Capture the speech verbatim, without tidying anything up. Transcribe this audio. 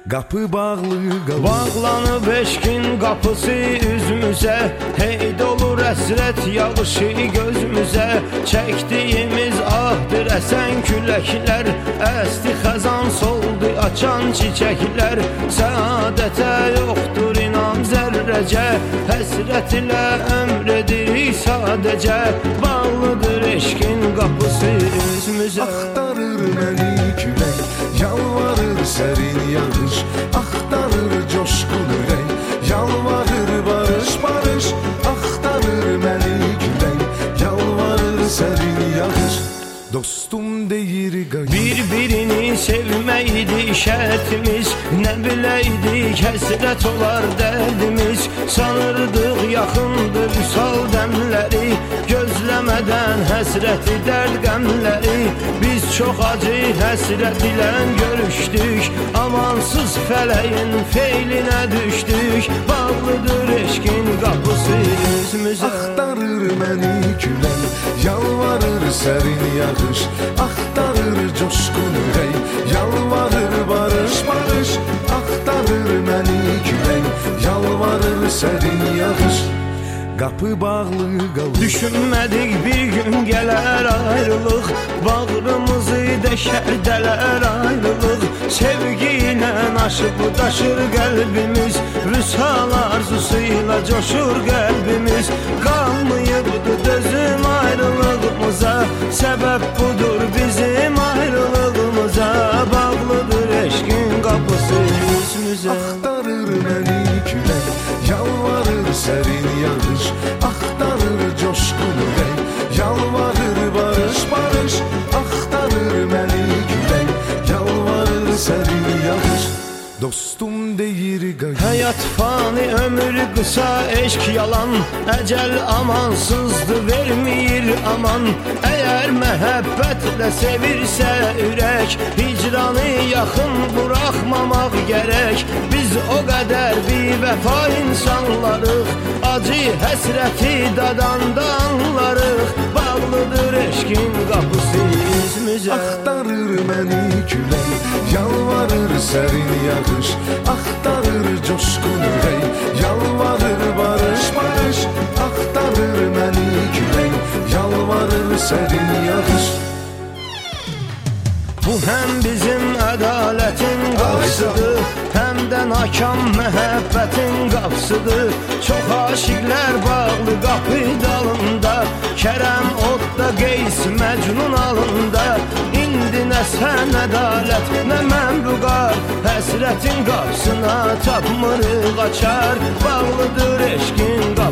Qapı bağlı qalır. Bağlanıb eşqin qapısı üzümüzə, heyd olur əsrət yağışı gözümüzə. Çəkdiyimiz ahdır əsən küləklər, əsti xəzan soldu açan çiçəklər. Səadətə yoxdur inan zərrəcə, həsrət ilə əmr edirik sadəcə. Bağlıdır eşqin qapısı üzümüzə. Axtarır məni külək, yalvarır sərin yağış, axtarır coşqun ürək, yalvarır barış barış. Axtarır məni külək, yalvarır sərin yağış. Dostum deyir qayıt. Bir-birini sevməkdi şərtimiz, nə biləydik həsrət olar dərdimiz. Sanırdıq yaxındır vüsal dəmləri, gözləmədən həsrəti dərd qəmləri. Biz çox acı həsrət ilə görüşdük, amansız fələyin feylinə düşdük. Bağlıdır eşqin qapısı üzümüzə. Axtarır məni külək, yalvarır sərin yağış, axtarır coşqun ürək, yalvarır barış barış. Axtarır məni külək, yalvarır sərin yağış. Qapı bağlı qalır. Düşünmədik bir gün gələr ayrılıq, bağrımızı deşər dələr ayrılıq. Sevgi ilə aşıb daşır qəlbimiz, vüsal arzusuyla coşur qəlbimiz. Qalmayıbdır dözüm ayrılığımıza, səbəb budur bizim ayrılığımıza. Bağlıdır eşqin qapısı üzümüzə. Axtarır məni külək, yalvarır sərin yağış, axtarır coşqun ürək, yalvarır barış barış. Axtarır məni külək, yalvarır sərin yağış. Dostum deyir qayıt. Həyat fani, ömür qısa, eşq yalan, əcəl amansızdır, vermir aman. Əgər məhəbbətlə sevirsə ürək, hicranı yaxın buraxmamaq gərək. Biz o qədər bivəfa insanlarıq, acı həsrəti dadanda anlarıq. Bağlıdır eşqin qapısı üzümüzə. Axtarır məni külək, yalvarır sərin yağış, axtarır coşqun ürək, yalvarır barış barış. Axtarır məni külək, yalvarır sərin yağış. Bu həm bizim ədalətin qapısıdır, həm də nakam məhəbbətin qapısıdır. Çox aşiqlər bağlı qapı dalında, Kərəm odda, Qeys Məcnun alında. İndi nə sən ədalət, nə mən vüqar, həsrətin qapısına tapmırıq açar. Bağlıdır eşqin qapısıdır.